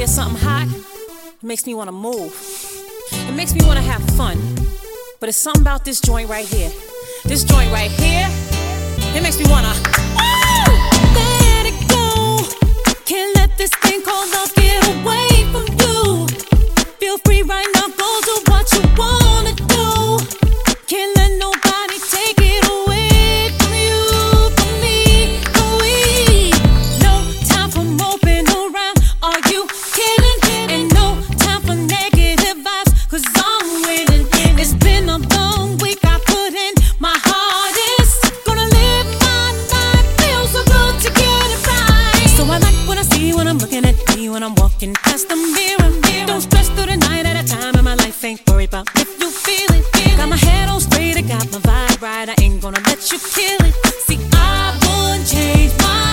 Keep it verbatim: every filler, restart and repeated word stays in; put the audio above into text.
hear something hot, it makes me wanna move. It makes me wanna have fun. But it's something about this joint right here. This joint right here, it makes me wanna, woo! Let it go. Can't let this thing called love get away from you. Feel free right now, go do what you wanna do. Can't let nobody take it away from you, from me, from we. No time for moping around, are you kidding? And no time for negative vibes, cause I'm winning. It's been a long week, I put in my hardest. Gonna live my life, feel so good to get it right. So I like what I see when I'm looking at me, when I'm walking past the mirror. Don't stress through the night at a time, and my life ain't worried about if you feel it. Got my head on straight, I got my vibe right, I ain't gonna let you kill it. See, I wouldn't change my